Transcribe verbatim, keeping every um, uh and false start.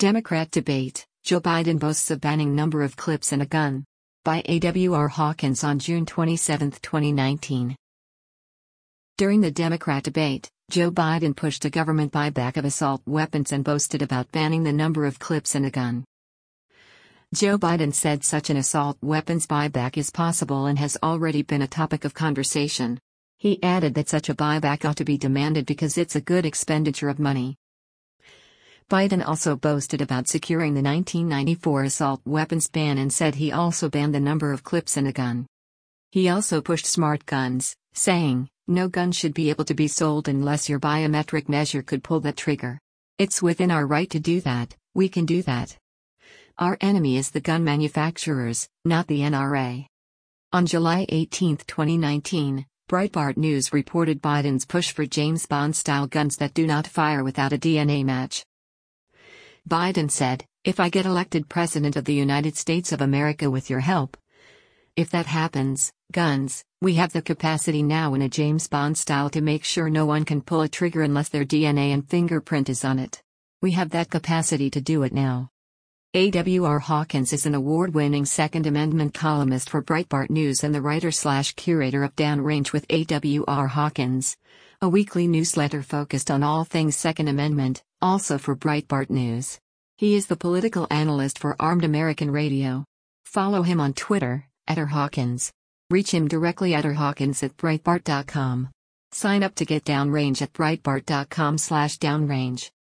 Democrat debate, Joe Biden boasts of banning number of clips in a gun. By A W R Hawkins on June twenty-seventh, twenty nineteen. During the Democrat debate, Joe Biden pushed a government buyback of assault weapons and boasted about banning the number of clips in a gun. Joe Biden said such an assault weapons buyback is possible and has already been a topic of conversation. He added that such a buyback ought to be demanded because it's a good expenditure of money. Biden also boasted about securing the nineteen ninety-four assault weapons ban and said he also banned the number of clips in a gun. He also pushed smart guns, saying, "No gun should be able to be sold unless your biometric measure could pull that trigger. It's within our right to do that, we can do that. Our enemy is the gun manufacturers, not the N R A." On July eighteenth, twenty nineteen, Breitbart News reported Biden's push for James Bond-style guns that do not fire without a D N A match. Biden said, "If I get elected President of the United States of America with your help. If that happens, guns, we have the capacity now in a James Bond style to make sure no one can pull a trigger unless their D N A and fingerprint is on it. We have that capacity to do it now." A W R Hawkins is an award-winning Second Amendment columnist for Breitbart News and the writer-slash-curator of Downrange with A W R Hawkins, a weekly newsletter focused on all things Second Amendment, also for Breitbart News. He is the political analyst for Armed American Radio. Follow him on Twitter, at r hawkins. Reach him directly at r hawkins at breitbart dot com. Sign up to get Downrange at breitbart dot com slash downrange.